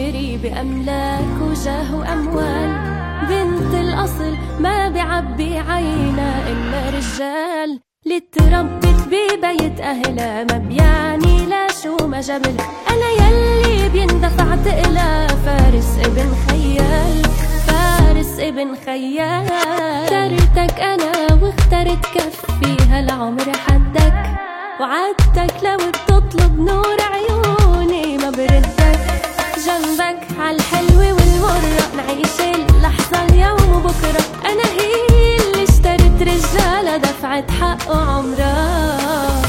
بتشتري بأملاك وجاه وأموال. بنت الأصل ما بعبي عينا إلا رجال، اللي تربت ببيت أهلها ما بيعني لا شو ما جبل. أنا يلي بيندفع تقلى فارس ابن خيال، فارس ابن خيال. اخترتك أنا واخترت كفي هالعمر حدك، وعدتك لو بتطلب نور عيوني ما بردك. جنبك عالحلوة والمرة نعيش اللحظة اليوم وبكرة. أنا هي اللي اشترت رجالة دفعت حقه عمرها.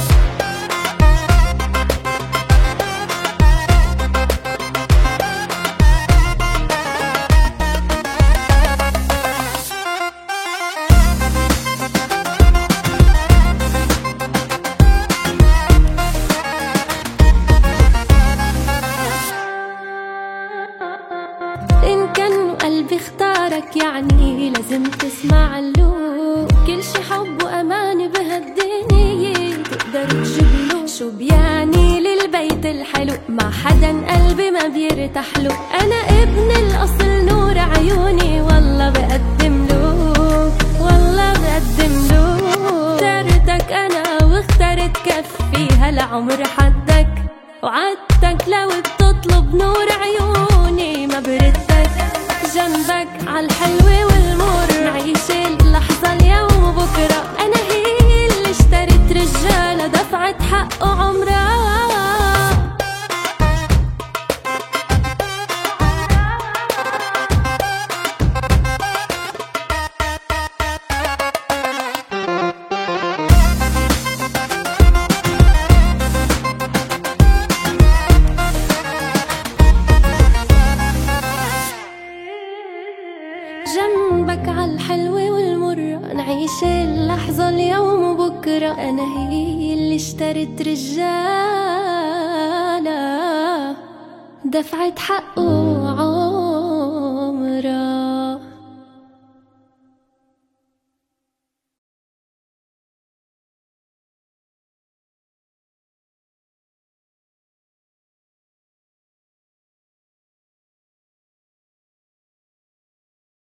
إن كان قلبي اختارك يعني لازم تسمع له. كل شي حب وأمان بهالدنيا تقدر تجيبله. شو بيعني للبيت الحلو مع حدا قلبي ما بيرتاح له. أنا ابن الأصل نور عيوني والله بقدم له، والله بقدم له. اخترتك أنا واخترت كفي هالعمر حدك، وعدتك لو بتطلب نور عيوني ما بردك. جنبك عالحلوة والمر نعيش اللحظة اليوم وبكرة. أنا هي اللي اشترت رجالة دفعت حقه عمرها. جنبك عالحلوة والمرة نعيش اللحظة اليوم وبكرة. أنا هي اللي اشترت رجالة دفعت حقه عمرها.